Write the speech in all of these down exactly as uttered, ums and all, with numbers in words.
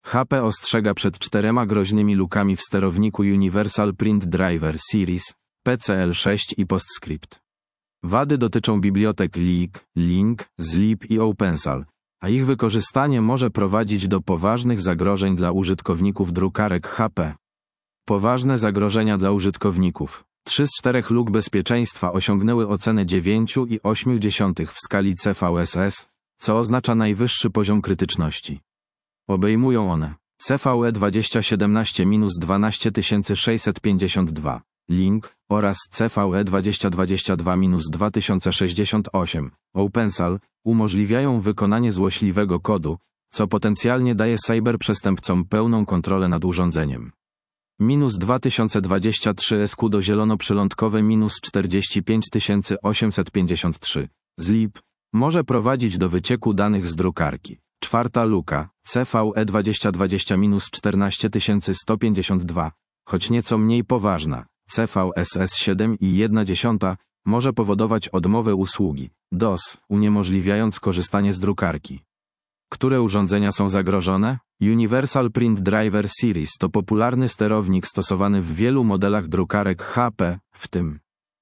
H P ostrzega przed czterema groźnymi lukami w sterowniku Universal Print Driver Series, P C L sześć i PostScript. Wady dotyczą bibliotek Leak, Link, Zlib i OpenSal, a ich wykorzystanie może prowadzić do poważnych zagrożeń dla użytkowników drukarek H P. Poważne zagrożenia dla użytkowników. Trzy z czterech luk bezpieczeństwa osiągnęły ocenę dziewięć i osiem dziesiątych w skali C V S S, co oznacza najwyższy poziom krytyczności. Obejmują one C V E dwadzieścia siedemnaście dwanaście tysięcy sześćset pięćdziesiąt dwa, Link oraz C V E dwadzieścia dwadzieścia dwa dwa tysiące sześćdziesiąt osiem, OpenSal, umożliwiają wykonanie złośliwego kodu, co potencjalnie daje cyberprzestępcom pełną kontrolę nad urządzeniem. Minus dwa tysiące dwadzieścia trzy S Q do zielonoprzylądkowe minus czterdzieści pięć tysięcy osiemset pięćdziesiąt trzy, Zlib, może prowadzić do wycieku danych z drukarki. Czwarta luka, C V E dwadzieścia dwadzieścia czternaście tysięcy sto pięćdziesiąt dwa, choć nieco mniej poważna, C V S S siedem i jedna dziesiąta, może powodować odmowę usługi, D O S, uniemożliwiając korzystanie z drukarki. Które urządzenia są zagrożone? Universal Print Driver Series to popularny sterownik stosowany w wielu modelach drukarek H P, w tym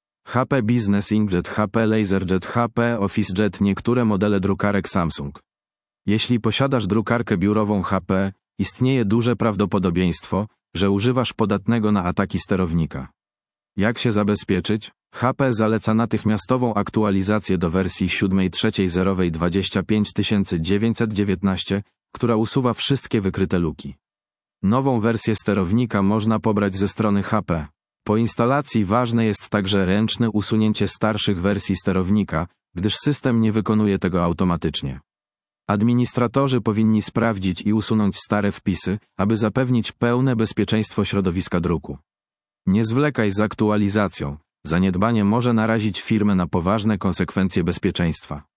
H P Business Inkjet, H P LaserJet, H P OfficeJet, niektóre modele drukarek Samsung. Jeśli posiadasz drukarkę biurową H P, istnieje duże prawdopodobieństwo, że używasz podatnego na ataki sterownika. Jak się zabezpieczyć? H P zaleca natychmiastową aktualizację do wersji siedem trzy zero dwadzieścia pięć dziewięćset dziewiętnaście, która usuwa wszystkie wykryte luki. Nową wersję sterownika można pobrać ze strony H P. Po instalacji ważne jest także ręczne usunięcie starszych wersji sterownika, gdyż system nie wykonuje tego automatycznie. Administratorzy powinni sprawdzić i usunąć stare wpisy, aby zapewnić pełne bezpieczeństwo środowiska druku. Nie zwlekaj z aktualizacją. Zaniedbanie może narazić firmę na poważne konsekwencje bezpieczeństwa.